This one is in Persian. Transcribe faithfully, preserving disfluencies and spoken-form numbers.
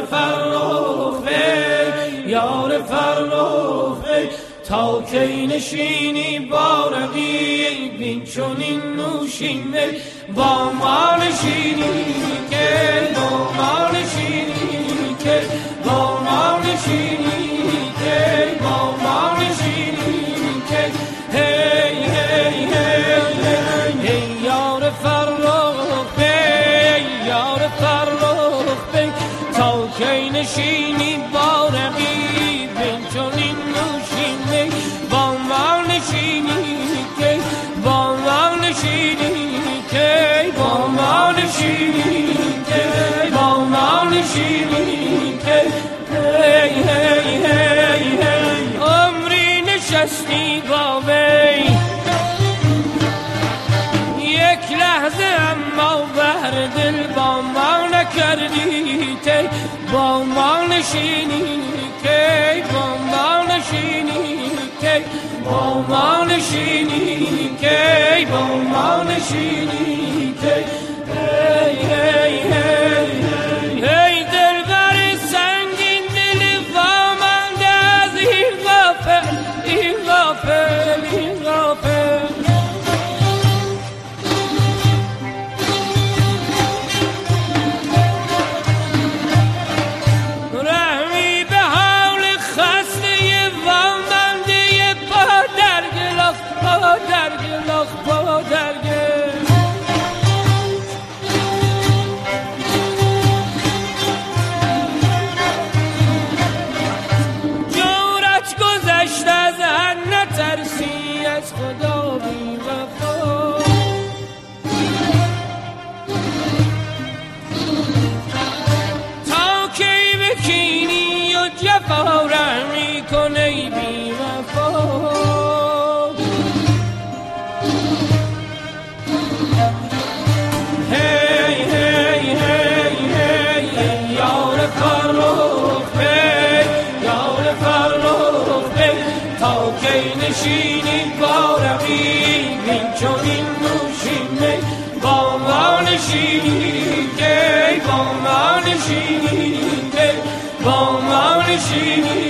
فرخ بی یار فرخ بی تا کی نشینی بارقی بین چونین نوشین بی با ما نشینی که با ما نشینی که با ما نشینی که با ما نشینی که هی هی هی هی یار فرخ بی یار فرخ بی تا کی نشینی بارقی بین چونین نوشین بی با ما نشینی که با ما نشینی که با ما نشینی که با ما نشینی که هی هی هی هی عمری نشستی با وی یک لحظه اما بهر دل با ما نکردی تی با ما نشینی که با ما نشینی که با ما نشینی که با ما نشینی که هی هی هی هی دل بر سنگین دل وامانده از این غافل این غافل این غافل رحمی به حال خسته وامانده پا در گلاخ پا در گلاخ پا در گلاخ جورت گذشت از هر نترسی از خدا بی وفا تا کی بکینی و جفا رحمی کنی بی وفا هی هی هی هی یار فرخ بی یار فرخ بی تا کی نشینی بارقی بین چونین نوشین بی با ما نشینی که با ما نشینی که با ما نشینی